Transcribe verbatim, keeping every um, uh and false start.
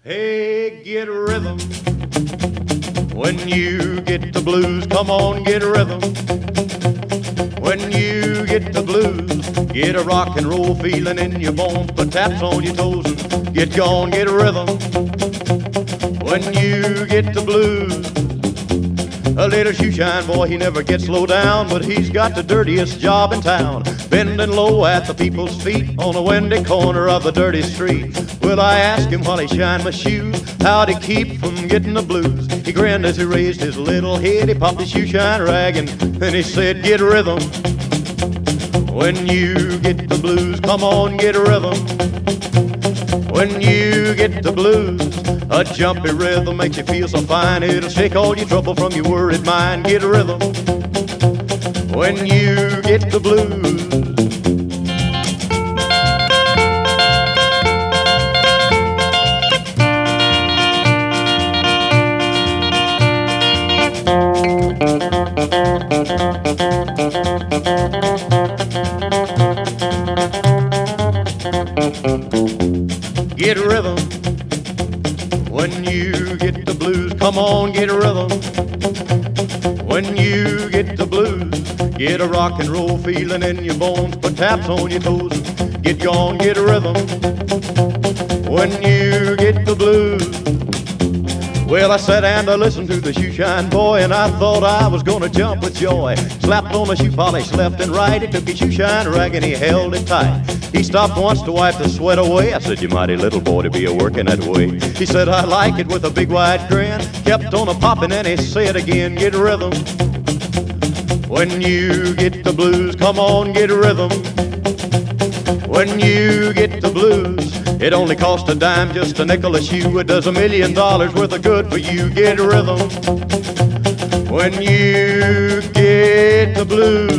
Hey, get rhythm. When you get the blues, come on, get rhythm. When you get the blues, get a rock and roll feeling in your bones, put taps on your toes and get gone, get rhythm. When you get the blues, a little shoeshine boy, he never gets low down, but he's got the dirtiest job in town, bending low at the people's feet on a windy corner of a dirty street. Well, I asked him while he shined my shoes, how'd he keep from getting the blues? He grinned as he raised his little head, he popped his shoeshine rag and then he said, get rhythm. When you get the blues, come on, get rhythm. When you get the blues, a jumpy rhythm makes you feel so fine, it'll shake all your trouble from your worried mind. Get rhythm. When you get the blues. Get rhythm. When you get the blues, come on, get rhythm. When you get the blues, get a rock and roll feeling in your bones, put taps on your toes and get gone, get rhythm. When you get the blues. Well, I sat and I listened to the shoeshine boy, and I thought I was gonna jump with joy. Slapped on the shoe polish left and right, he took his shoeshine rag and he held it tight. He stopped once to wipe the sweat away. I said, you mighty little boy to be a working that way. He said, I like it, with a big wide grin. Kept on a popping and he said again, get rhythm. When you get the blues, come on, get rhythm. When you get the blues, it only costs a dime, just a nickel a shoe. It does a million dollars worth of good for you. Get rhythm. When you get the blues.